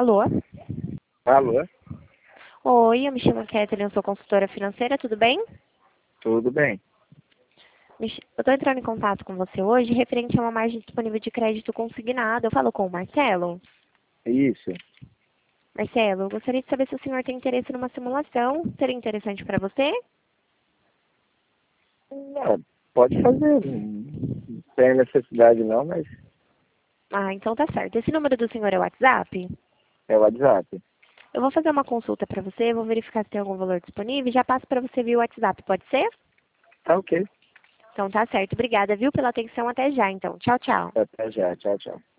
Alô? Alô? Oi, eu me chamo Kathleen, eu sou consultora financeira, tudo bem? Tudo bem? Eu estou entrando em contato com você hoje referente a uma margem disponível de crédito consignado. Eu falo com o Marcelo. Isso. Marcelo, eu gostaria de saber se o senhor tem interesse numa simulação. Seria interessante para você? Não, pode fazer. Não tem necessidade não, mas Ah, então tá certo. Esse número do senhor é o WhatsApp? é o WhatsApp. Eu vou fazer uma consulta para você, vou verificar se tem algum valor disponível e já passo para você via WhatsApp, pode ser? Tá ok. Então tá certo. Obrigada, viu, pela atenção. Até já, então. Tchau, tchau. Até já. Tchau, tchau.